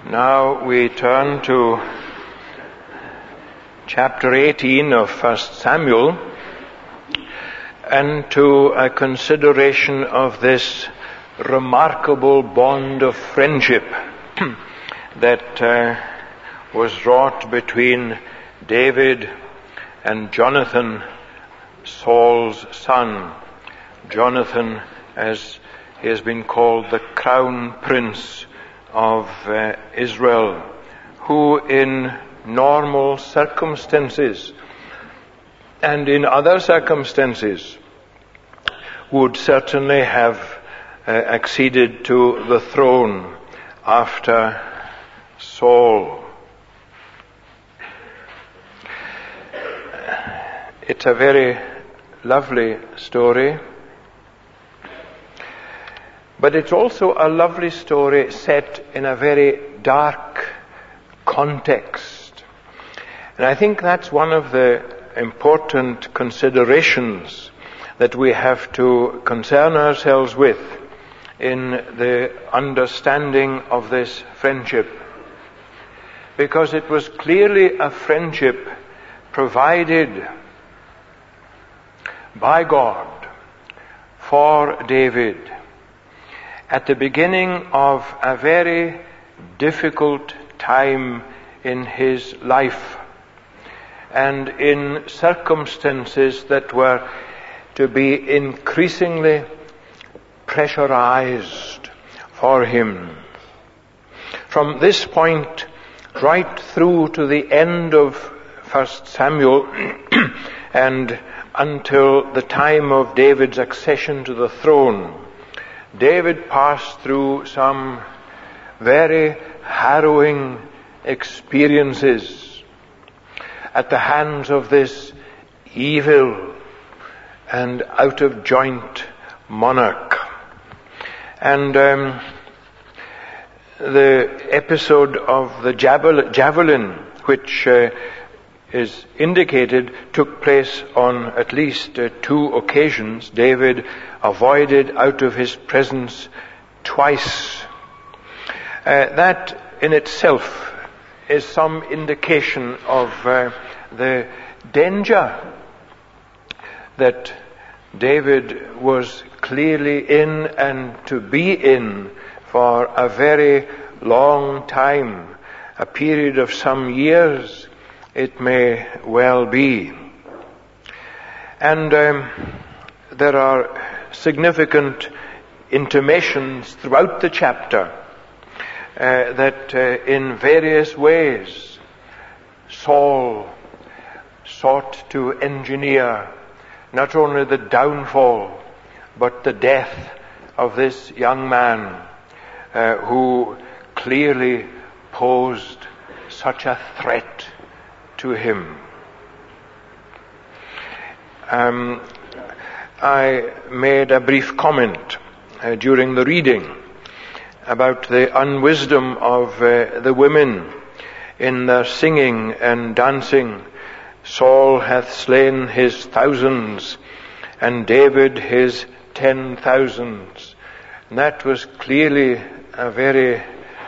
Now we turn to chapter 18 of 1 Samuel and to a consideration of this remarkable bond of friendship that was wrought between David and Jonathan, Saul's son. Jonathan, as he has been called, the crown prince of Israel, who in normal circumstances and in other circumstances would certainly have acceded to the throne after Saul. It's a very lovely story, but it's also a lovely story set in a very dark context. And I think that's one of the important considerations that we have to concern ourselves with in the understanding of this friendship. Because it was clearly a friendship provided by God for David at the beginning of a very difficult time in his life, and in circumstances that were to be increasingly pressurized for him. From this point right through to the end of 1 Samuel and until the time of David's accession to the throne, David passed through some very harrowing experiences at the hands of this evil and out-of-joint monarch. And the episode of the javelin, which is indicated, took place on at least two occasions. David avoided out of his presence twice. That in itself is some indication of the danger that David was clearly in and to be in for a very long time, a period of some years, it may well be. And there are significant intimations throughout the chapter that in various ways Saul sought to engineer not only the downfall but the death of this young man who clearly posed such a threat to him. I made a brief comment during the reading about the unwisdom of the women in their singing and dancing. Saul hath slain his thousands, and David his 10,000s. And that was clearly a very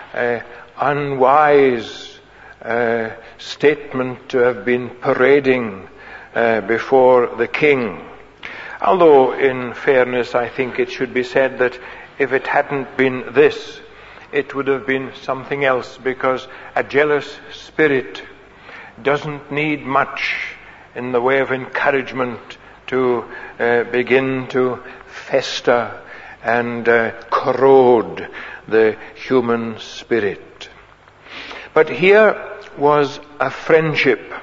unwise statement to have been parading before the king. Although, in fairness, I think it should be said that if it hadn't been this, it would have been something else, because a jealous spirit doesn't need much in the way of encouragement to begin to fester and corrode the human spirit. But here was a friendship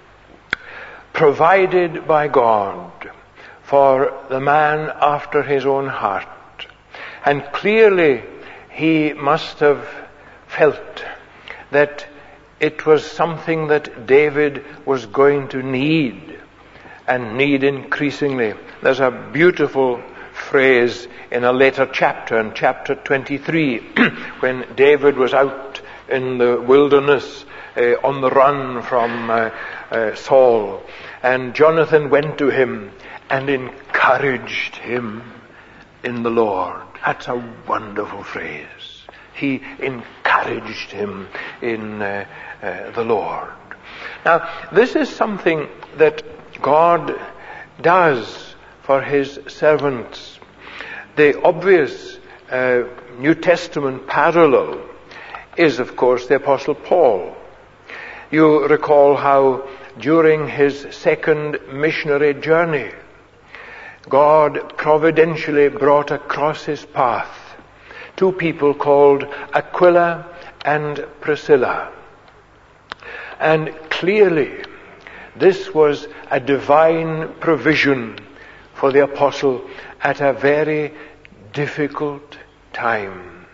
provided by God for the man after his own heart. And clearly he must have felt that it was something that David was going to need, and need increasingly. There's a beautiful phrase in a later chapter, in chapter 23, when David was out in the wilderness on the run from Saul, and Jonathan went to him and encouraged him in the Lord. That's a wonderful phrase. He encouraged him in the Lord. Now, this is something that God does for his servants. The obvious New Testament parallel is, of course, the Apostle Paul. You recall how during his second missionary journey, God providentially brought across his path two people called Aquila and Priscilla. And clearly, this was a divine provision for the apostle at a very difficult time.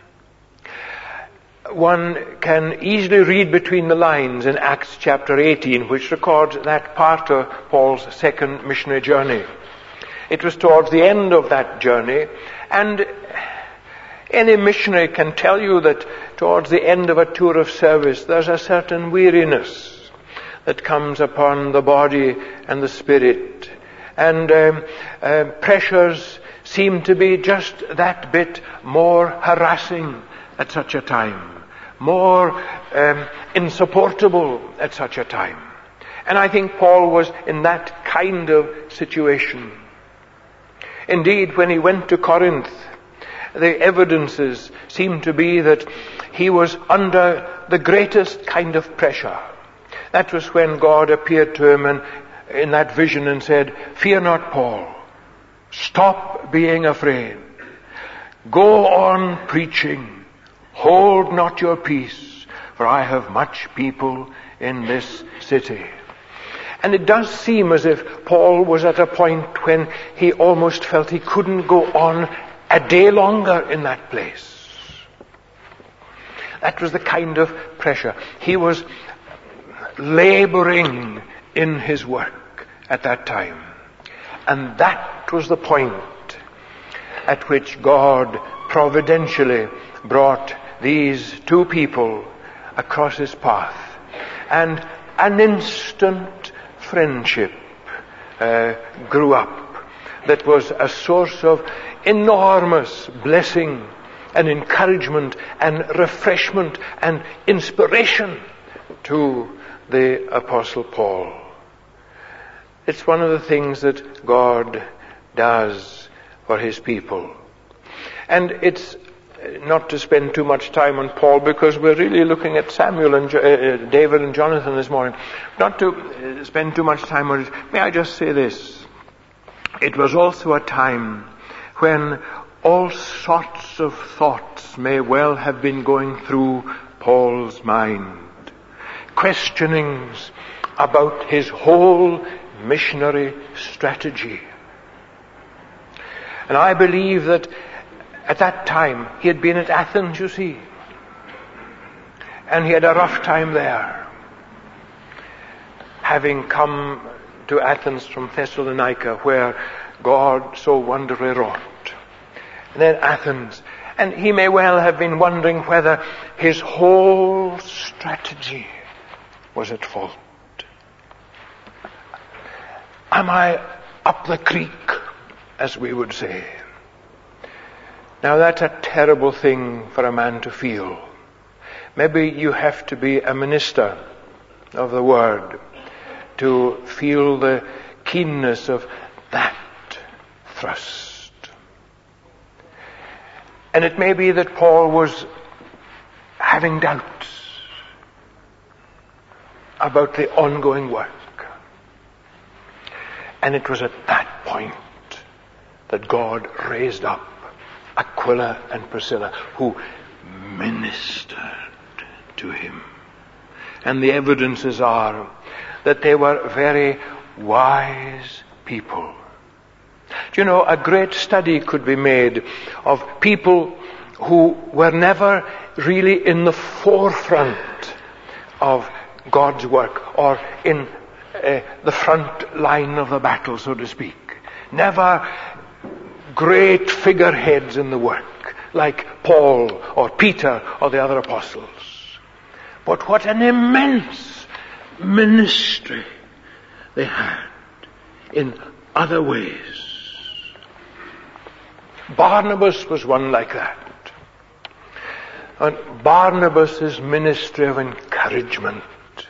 One can easily read between the lines in Acts chapter 18, which records that part of Paul's second missionary journey. It was towards the end of that journey, and any missionary can tell you that towards the end of a tour of service, there's a certain weariness that comes upon the body and the spirit. And pressures seem to be just that bit more harassing at such a time, more insupportable at such a time. And I think Paul was in that kind of situation. Indeed, when he went to Corinth, the evidences seem to be that he was under the greatest kind of pressure. That was when God appeared to him in that vision and said, "Fear not, Paul. Stop being afraid. Go on preaching. Hold not your peace, for I have much people in this city." And it does seem as if Paul was at a point when he almost felt he couldn't go on a day longer in that place. That was the kind of pressure. He was laboring in his work at that time. And that was the point at which God providentially brought these two people across his path. And an instant friendship grew up that was a source of enormous blessing and encouragement and refreshment and inspiration to the Apostle Paul. It's one of the things that God does for his people. And it's not to spend too much time on Paul, because we're really looking at Samuel and David and Jonathan this morning. Not to spend too much time on it. May I just say this? It was also a time when all sorts of thoughts may well have been going through Paul's mind. Questionings about his whole missionary strategy. And I believe that at that time he had been at Athens, you see. And he had a rough time there, having come to Athens from Thessalonica, where God so wonderfully wrought. And then Athens. And he may well have been wondering whether his whole strategy was at fault. Am I up the creek, as we would say? Now that's a terrible thing for a man to feel. Maybe you have to be a minister of the word to feel the keenness of that thrust. And it may be that Paul was having doubts about the ongoing work. And it was at that point that God raised up Aquila and Priscilla, who ministered to him. And the evidences are that they were very wise people. Do you know, a great study could be made of people who were never really in the forefront of God's work, or in the front line of the battle, so to speak. Never great figureheads in the work, like Paul or Peter or the other apostles. But what an immense ministry they had in other ways. Barnabas was one like that. on Barnabas' ministry of encouragement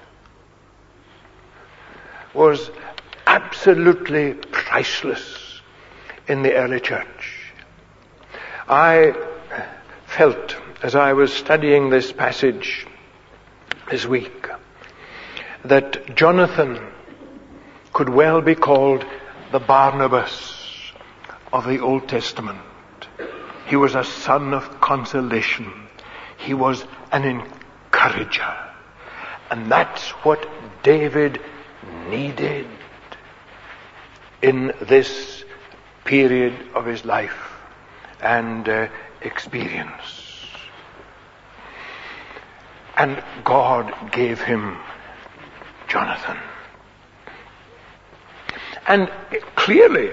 was absolutely priceless in the early church. I felt, as I was studying this passage this week, that Jonathan could well be called the Barnabas of the Old Testament. He was a son of consolation. He was an encourager. And that's what David needed in this period of his life and experience. And God gave him Jonathan. And clearly,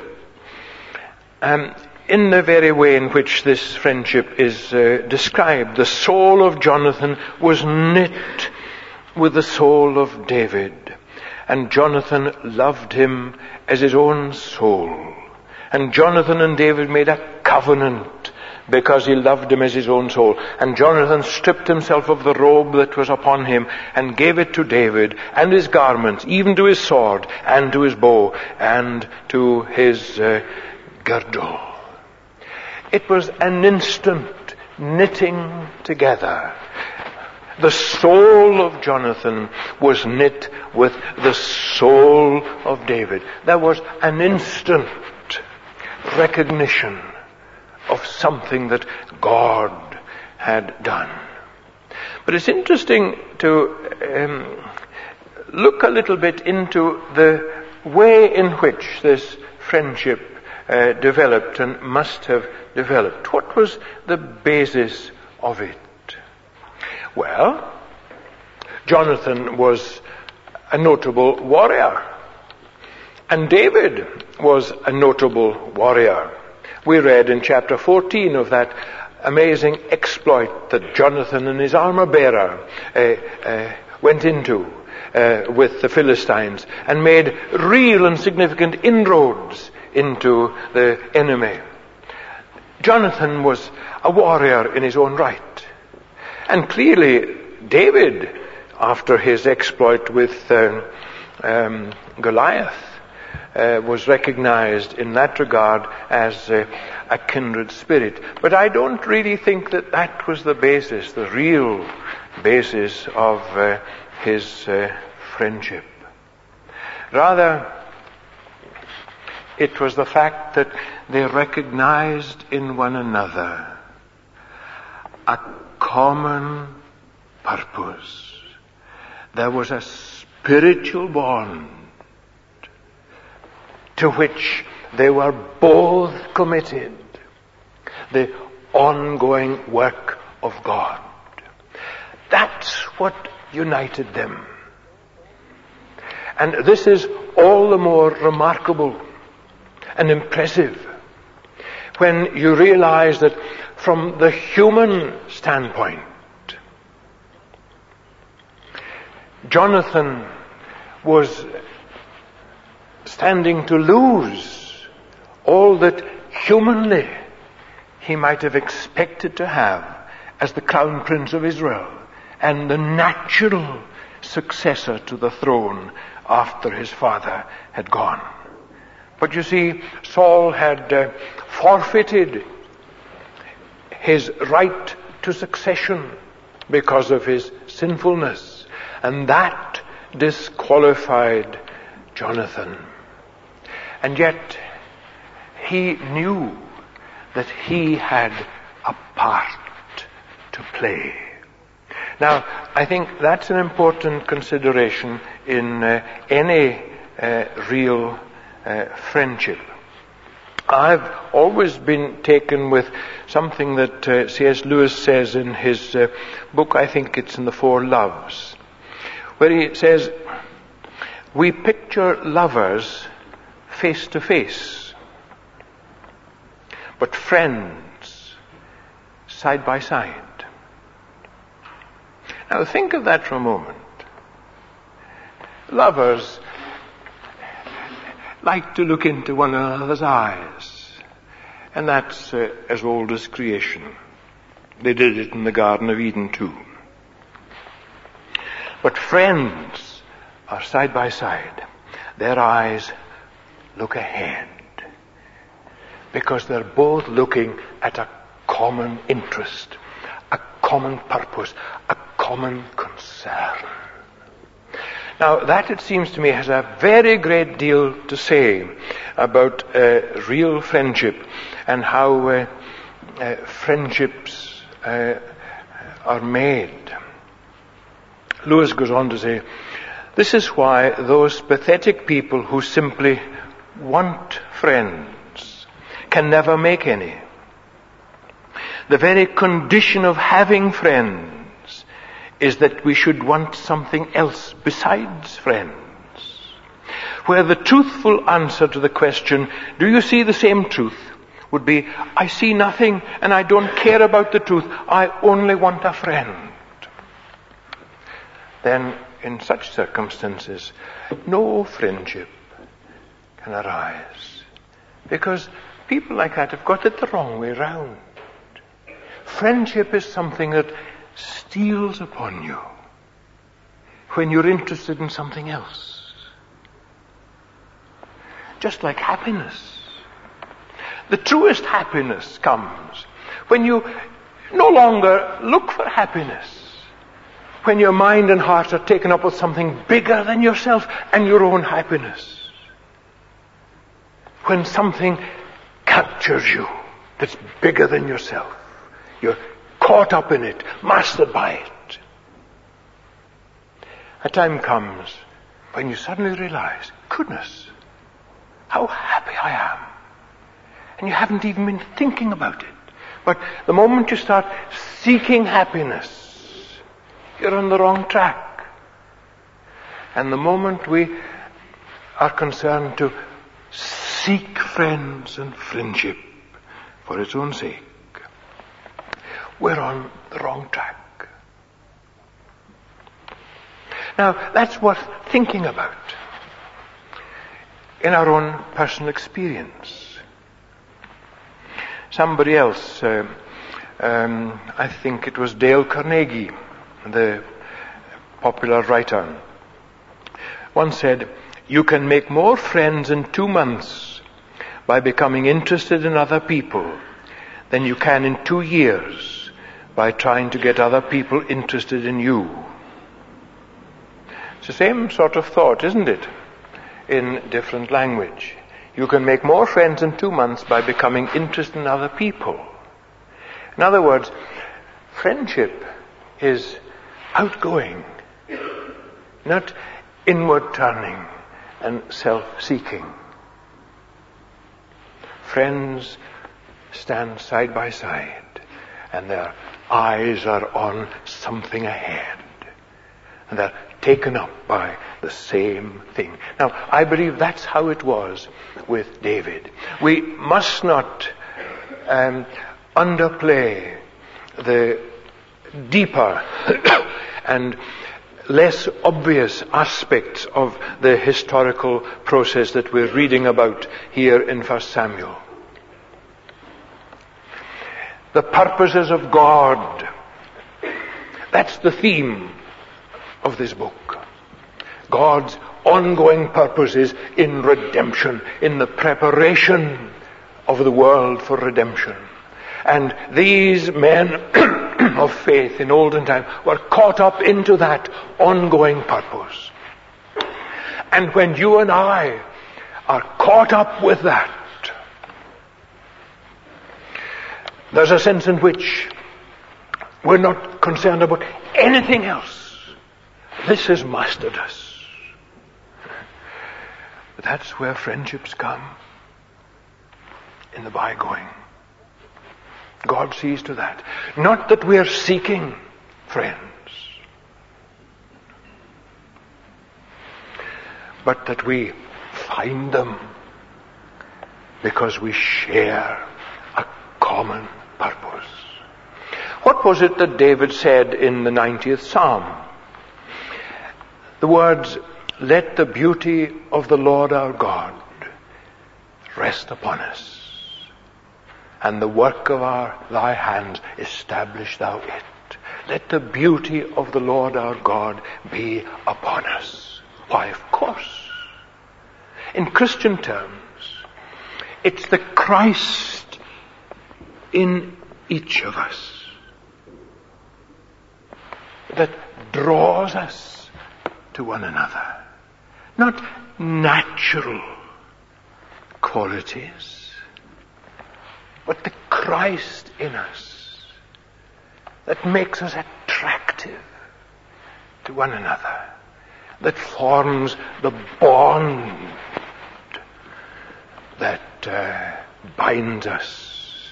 in the very way in which this friendship is described, the soul of Jonathan was knit with the soul of David. And Jonathan loved him as his own soul. And Jonathan and David made a covenant because he loved him as his own soul. And Jonathan stripped himself of the robe that was upon him and gave it to David, and his garments, even to his sword, and to his bow, and to his girdle. It was an instant knitting together. The soul of Jonathan was knit with the soul of David. There was an instant recognition of something that God had done. But it's interesting to look a little bit into the way in which this friendship developed and must have developed. What was the basis of it? Well, Jonathan was a notable warrior, and David was a notable warrior. We read in chapter 14 of that amazing exploit that Jonathan and his armor bearer went into with the Philistines and made real and significant inroads into the enemy. Jonathan was a warrior in his own right. And clearly David, after his exploit with Goliath, was recognized in that regard as a kindred spirit. But I don't really think that that was the basis, the real basis of his friendship. Rather, it was the fact that they recognized in one another a common purpose. There was a spiritual bond to which they were both committed, the ongoing work of God. That's what united them. And this is all the more remarkable and impressive when you realize that from the human standpoint, Jonathan was standing to lose all that humanly he might have expected to have as the crown prince of Israel and the natural successor to the throne after his father had gone. But you see, Saul had forfeited his right to succession because of his sinfulness, and that disqualified Jonathan. And yet he knew that he had a part to play. Now, I think that's an important consideration in any real friendship. I've always been taken with something that C.S. Lewis says in his book, I think it's in The Four Loves, where he says, we picture lovers face to face, but friends side by side. Now think of that for a moment. Lovers like to look into one another's eyes, and that's as old as creation. They did it in the Garden of Eden too. But friends are side by side. Their eyes look ahead, because they're both looking at a common interest, a common purpose, a common concern. Now, that, it seems to me, has a very great deal to say about real friendship and how friendships are made. Lewis goes on to say, this is why those pathetic people who simply want friends can never make any. The very condition of having friends is that we should want something else besides friends. Where the truthful answer to the question, do you see the same truth, would be, I see nothing and I don't care about the truth. I only want a friend. Then, in such circumstances, no friendship can arise. Because people like that have got it the wrong way round. Friendship is something that steals upon you when you're interested in something else. Just like happiness. The truest happiness comes when you no longer look for happiness. When your mind and heart are taken up with something bigger than yourself and your own happiness. When something captures you that's bigger than yourself. You're caught up in it, mastered by it. A time comes when you suddenly realize, goodness, how happy I am. And you haven't even been thinking about it. But the moment you start seeking happiness, you're on the wrong track. And the moment we are concerned to seek friends and friendship for its own sake, we're on the wrong track. Now, that's worth thinking about in our own personal experience. Somebody else, I think it was Dale Carnegie, the popular writer, once said, you can make more friends in 2 months by becoming interested in other people than you can in 2 years by trying to get other people interested in you. It's the same sort of thought, isn't it? In different language. You can make more friends in 2 months by becoming interested in other people. In other words, friendship is outgoing, not inward turning and self-seeking. Friends stand side by side and their eyes are on something ahead. And they're taken up by the same thing. Now, I believe that's how it was with David. We must not underplay the deeper and less obvious aspects of the historical process that we're reading about here in 1 Samuel. The purposes of God. That's the theme of this book. God's ongoing purposes in redemption, in the preparation of the world for redemption. And these men of faith in olden time were caught up into that ongoing purpose. And when you and I are caught up with that, there's a sense in which we're not concerned about anything else. This has mastered us. But that's where friendships come, in the bygoing. God sees to that. Not that we are seeking friends, but that we find them because we share a common purpose. What was it that David said in the 90th Psalm? The words, "Let the beauty of the Lord our God rest upon us." and the work of thy hands establish thou it. Let the beauty of the Lord our God be upon us. Why, of course. In Christian terms, it's the Christ in each of us that draws us to one another. Not natural qualities, but the Christ in us that makes us attractive to one another, that forms the bond that binds us.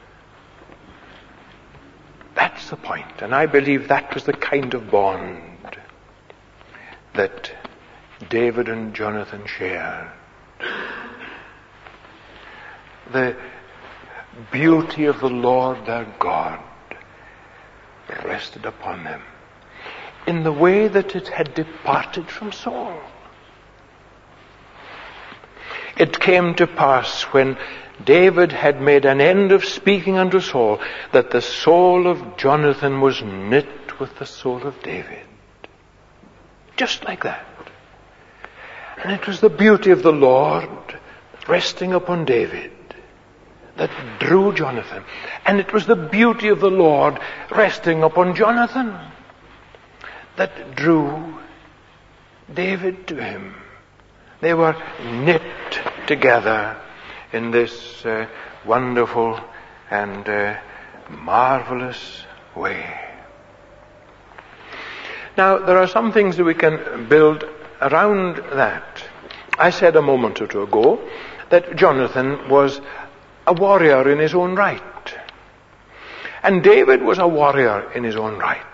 That's the point. And I believe that was the kind of bond that David and Jonathan shared. The beauty of the Lord their God rested upon them in the way that it had departed from Saul. It came to pass when David had made an end of speaking unto Saul that the soul of Jonathan was knit with the soul of David. Just like that. And it was the beauty of the Lord resting upon David that drew Jonathan. And it was the beauty of the Lord resting upon Jonathan that drew David to him. They were knit together in this wonderful and marvelous way. Now, there are some things that we can build around that. I said a moment or two ago that Jonathan was a warrior in his own right. And David was a warrior in his own right.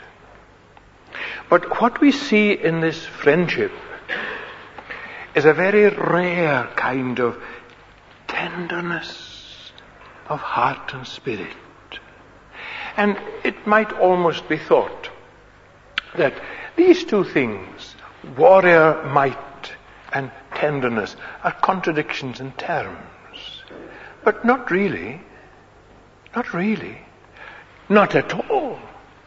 But what we see in this friendship is a very rare kind of tenderness of heart and spirit. And it might almost be thought that these two things, warrior might and tenderness, are contradictions in terms. But not really. Not really. Not at all.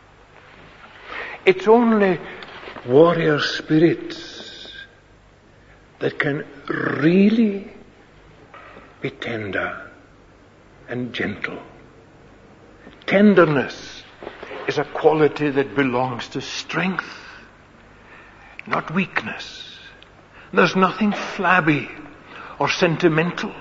It's only warrior spirits that can really be tender and gentle. Tenderness is a quality that belongs to strength, not weakness. There's nothing flabby or sentimental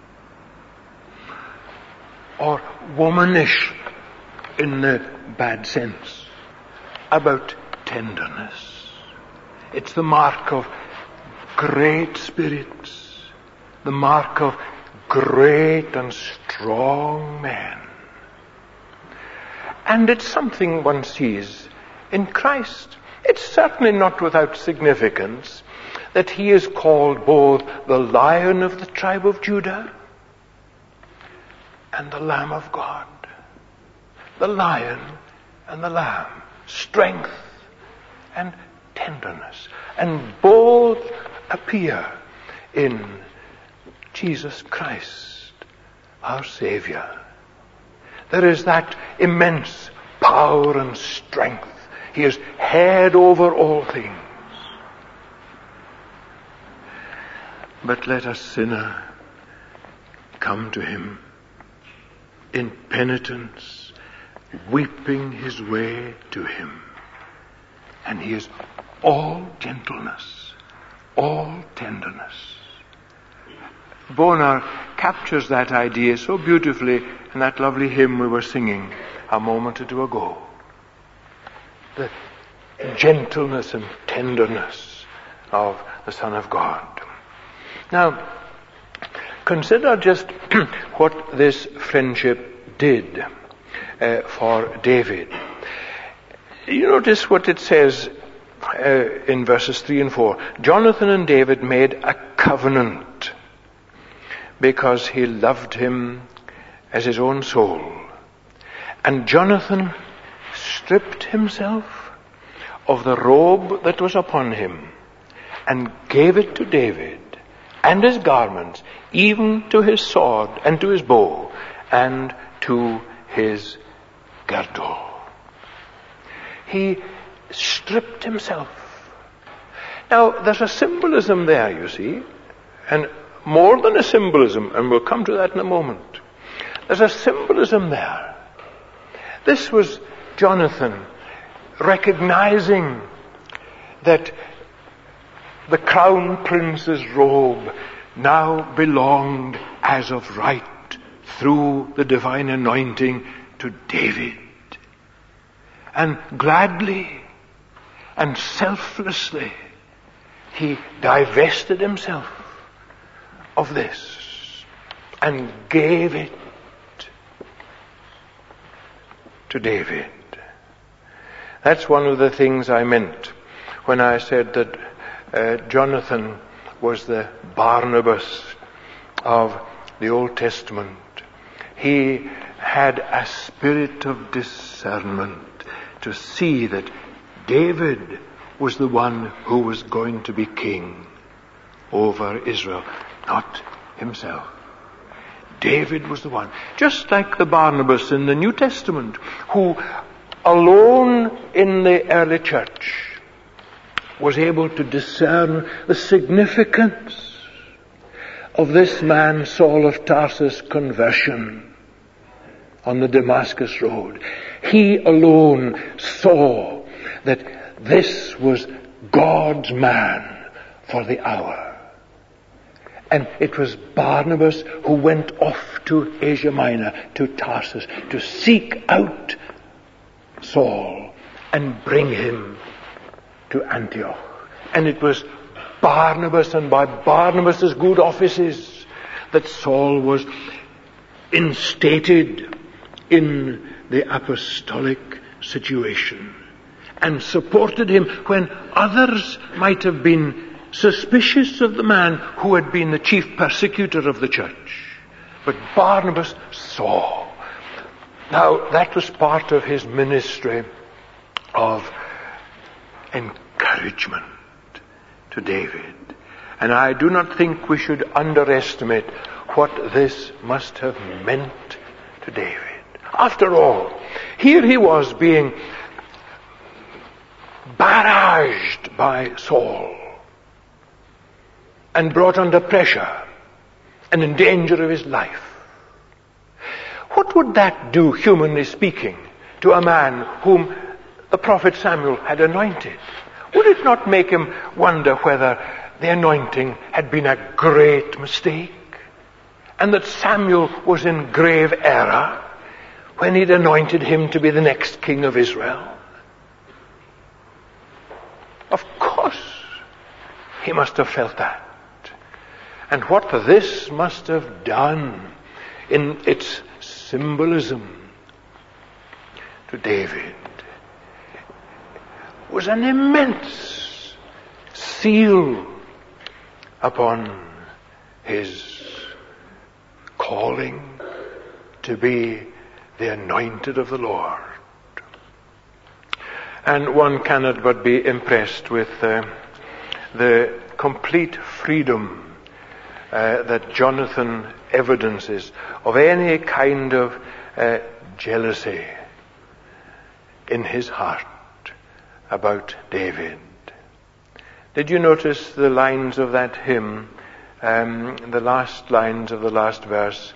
or womanish in the bad sense about tenderness. It's the mark of great spirits, the mark of great and strong men. And it's something one sees in Christ. It's certainly not without significance that he is called both the Lion of the tribe of Judah and the Lamb of God. The Lion and the Lamb. Strength and tenderness. And both appear in Jesus Christ, our Savior. There is that immense power and strength. He is head over all things. But let a sinner come to him in penitence, weeping his way to him. And he is all gentleness, all tenderness. Bonar captures that idea so beautifully in that lovely hymn we were singing a moment or two ago. The gentleness and tenderness of the Son of God. Now, consider just what this friendship did for David. You notice what it says in verses 3 and 4. Jonathan and David made a covenant because he loved him as his own soul. And Jonathan stripped himself of the robe that was upon him and gave it to David and his garments, even to his sword and to his bow. and to his girdle. He stripped himself. Now, there's a symbolism there, you see, and more than a symbolism, and we'll come to that in a moment. There's a symbolism there. This was Jonathan recognizing that the crown prince's robe now belonged as of right through the divine anointing to David. And gladly and selflessly he divested himself of this and gave it to David. That's one of the things I meant when I said that Jonathan was the Barnabas of the Old Testament. He had a spirit of discernment to see that David was the one who was going to be king over Israel, not himself. David was the one. Just like the Barnabas in the New Testament, who alone in the early church was able to discern the significance of this man Saul of Tarsus' conversion on the Damascus road. He alone saw that this was God's man for the hour. And it was Barnabas who went off to Asia Minor, to Tarsus, to seek out Saul and bring him to Antioch. And it was Barnabas, and by Barnabas' good offices, that Saul was instated in the apostolic situation and supported him when others might have been suspicious of the man who had been the chief persecutor of the church. But Barnabas saw. Now, that was part of his ministry of encouragement to David. And I do not think we should underestimate what this must have meant to David. After all, here he was being barraged by Saul and brought under pressure and in danger of his life. What would that do, humanly speaking, to a man whom the prophet Samuel had anointed? Would it not make him wonder whether the anointing had been a great mistake and that Samuel was in grave error when he'd anointed him to be the next king of Israel? Of course, he must have felt that. And what this must have done in its symbolism to David was an immense seal upon his calling to be the anointed of the Lord. And one cannot but be impressed with the complete freedom that Jonathan evidences of any kind of jealousy in his heart about David. Did you notice the lines of that hymn, the last lines of the last verse?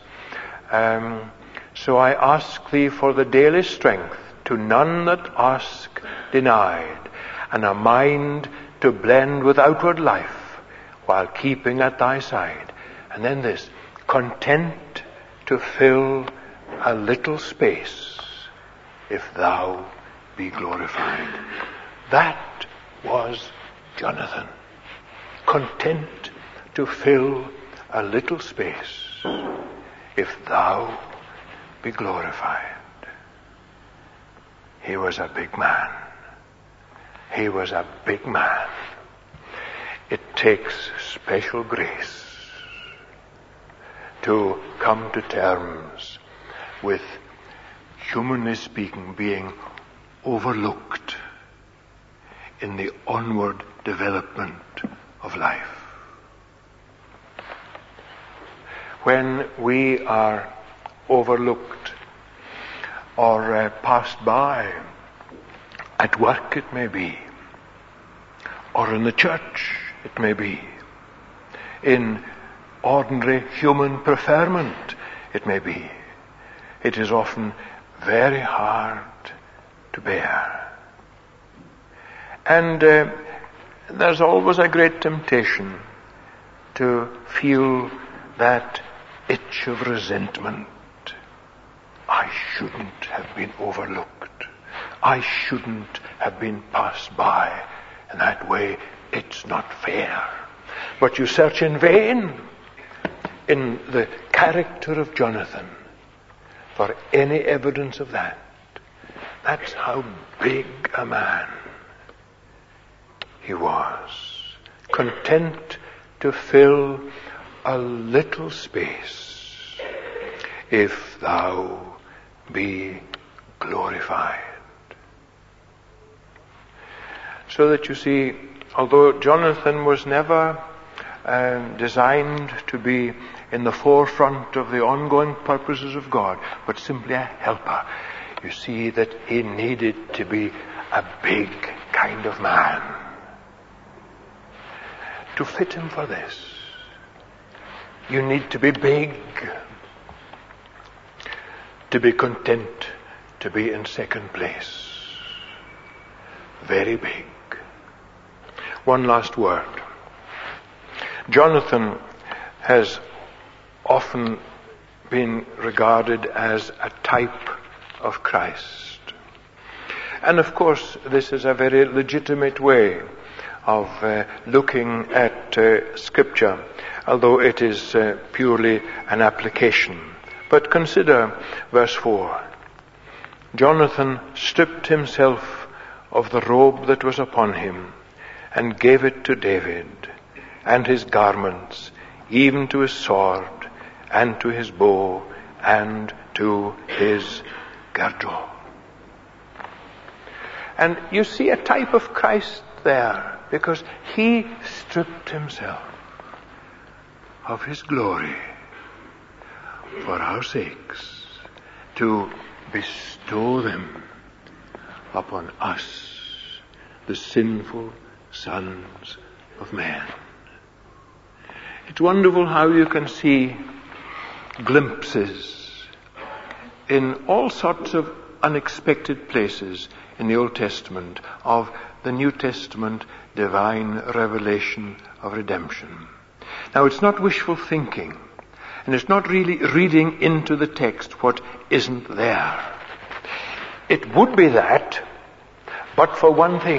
So I ask thee for the daily strength, to none that ask denied, and a mind to blend with outward life, while keeping at thy side. And then this, content to fill a little space, if thou be glorified. That was Jonathan. Content to fill a little space, if thou be glorified. He was a big man. He was a big man. It takes special grace to come to terms with, humanly speaking, being overlooked in the onward development of life. When we are overlooked or passed by. At work it may be, or in the church it may be, in ordinary human preferment it may be. It is often very hard to bear. And there's always a great temptation to feel that itch of resentment. I shouldn't have been overlooked. I shouldn't have been passed by. In that way, it's not fair. But you search in vain in the character of Jonathan for any evidence of that. That's how big a man he was. Content to fill a little space, if thou be glorified. So that you see, although Jonathan was never designed to be in the forefront of the ongoing purposes of God, but simply a helper, you see that he needed to be a big kind of man to fit him for this. You need to be big to be content to be in second place. Very big. One last word. Jonathan has often been regarded as a type of Christ. And of course, this is a very legitimate way of looking at Scripture, although it is purely an application. But consider verse 4. Jonathan stripped himself of the robe that was upon him and gave it to David, and his garments, even to his sword, and to his bow, and to his girdle. And you see a type of Christ there, because he stripped himself of his glory for our sakes, to bestow them upon us, the sinful sons of men. It's wonderful how you can see glimpses in all sorts of unexpected places in the Old Testament of the New Testament divine revelation of redemption. Now, it's not wishful thinking, and it's not really reading into the text what isn't there. It would be that, but for one thing.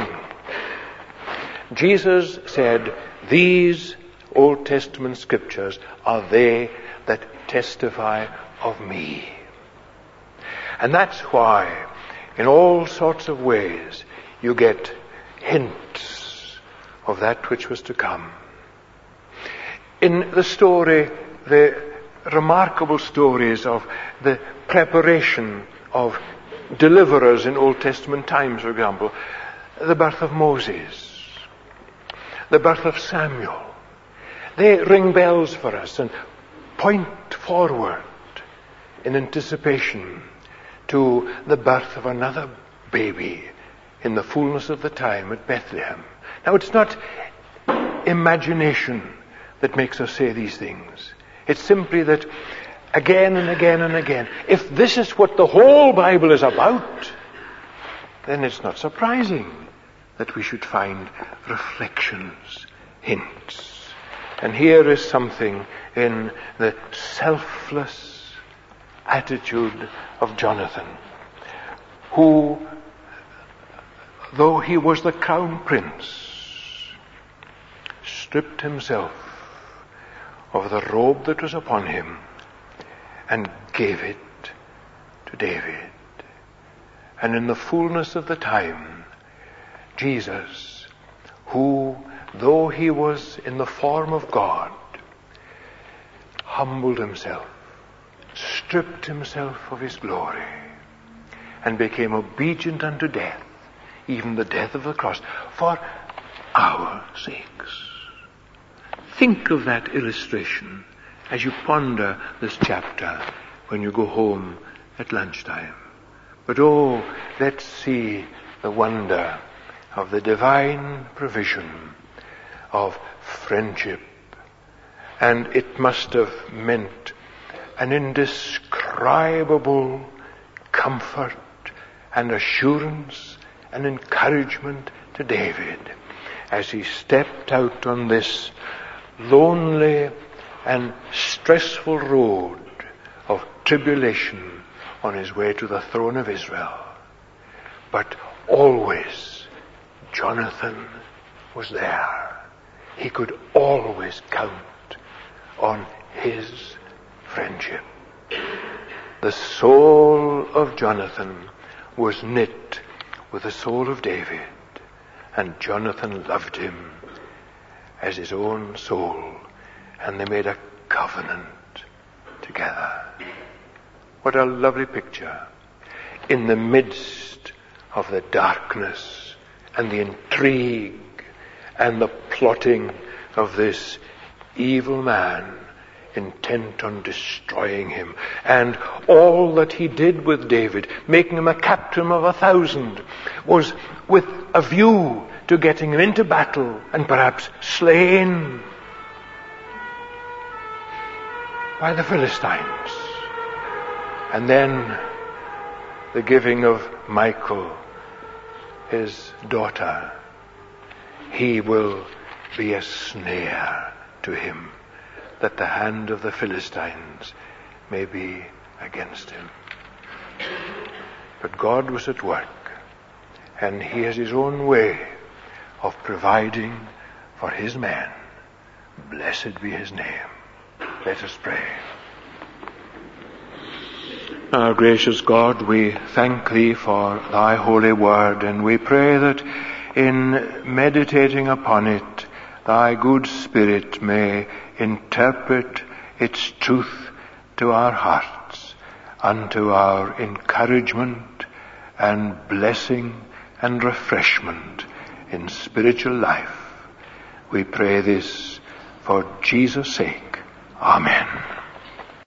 Jesus said, these Old Testament scriptures are they that testify of me. And that's why, in all sorts of ways, you get hints of that which was to come. In the story, the remarkable stories of the preparation of deliverers in Old Testament times, for example, the birth of Moses, the birth of Samuel, they ring bells for us and point forward in anticipation to the birth of another baby in the fullness of the time at Bethlehem. Now, it's not imagination that makes us say these things. It's simply that again and again and again, if this is what the whole Bible is about, then it's not surprising that we should find reflections, hints. And here is something in the selfless attitude of Jonathan, who, though he was the crown prince, stripped himself of the robe that was upon him and gave it to David. And in the fullness of the time, Jesus, who, though he was in the form of God, humbled himself, stripped himself of his glory, and became obedient unto death, even the death of the cross, for our sakes. Think of that illustration as you ponder this chapter when you go home at lunchtime. But oh, let's see the wonder of the divine provision of friendship. And it must have meant an indescribable comfort and assurance and encouragement to David as he stepped out on this lonely and stressful road of tribulation on his way to the throne of Israel. But always Jonathan was there. He could always count on his friendship. The soul of Jonathan was knit with the soul of David, and Jonathan loved him as his own soul, and they made a covenant together. What a lovely picture. In the midst of the darkness and the intrigue and the plotting of this evil man intent on destroying him, and all that he did with David, making him a captain of 1,000, was with a view to getting him into battle and perhaps slain by the Philistines. And then the giving of Michal, his daughter. He will be a snare to him, that the hand of the Philistines may be against him. But God was at work, and he has his own way of providing for his men. Blessed be his name. Let us pray. Our gracious God, we thank thee for thy holy word, and we pray that in meditating upon it, thy good Spirit may interpret its truth to our hearts, unto our encouragement and blessing and refreshment in spiritual life. We pray this for Jesus' sake. Amen.